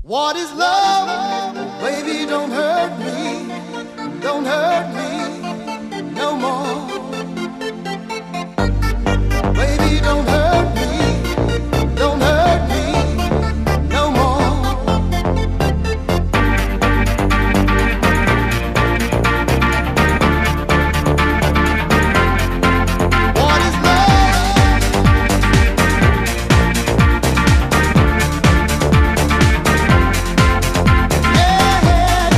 What is love? Baby, don't hurt me. Don't hurt me no more. Baby, don't hurt me. Don't hurt me no more. What is love? Yeah.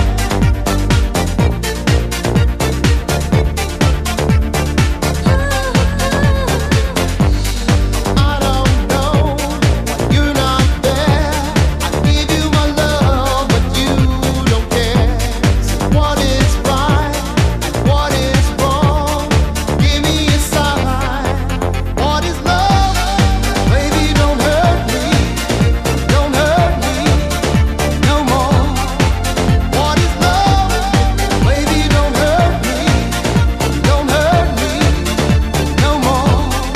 I don't know, you're not there. I give you my love, but you don't care. So what is right and what is wrong? Give me a sign. What is love? Baby, don't hurt me. Don't hurt me no more. What is love? Baby, don't hurt me. Don't hurt me no more.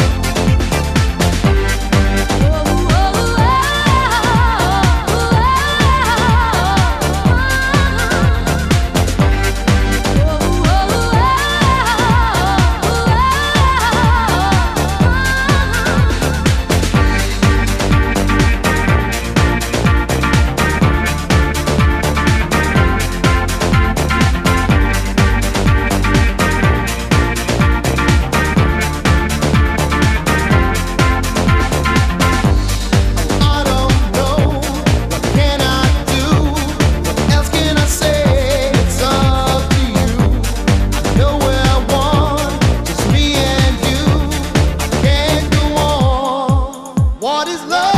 I don't know, what can I do? What else can I say? It's up to you. I know we're one, just me and you. I can't go on. What is love?